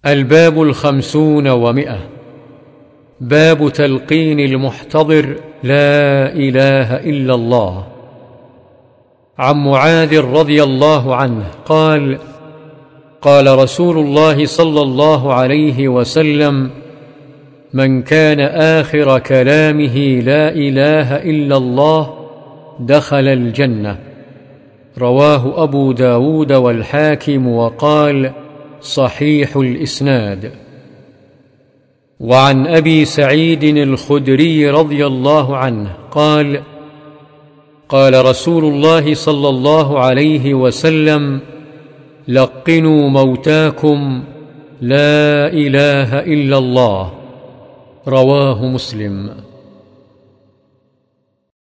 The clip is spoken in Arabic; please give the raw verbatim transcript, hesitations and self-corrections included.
الباب الخمسون ومئة. باب تلقين المحتضر لا إله إلا الله. عن معاذ رضي الله عنه قال: قال رسول الله صلى الله عليه وسلم: من كان آخر كلامه لا إله إلا الله دخل الجنة. رواه أبو داود والحاكم وقال: صحيح الإسناد. وعن أبي سعيد الخدري رضي الله عنه قال: قال رسول الله صلى الله عليه وسلم: لقنوا موتاكم لا إله إلا الله. رواه مسلم.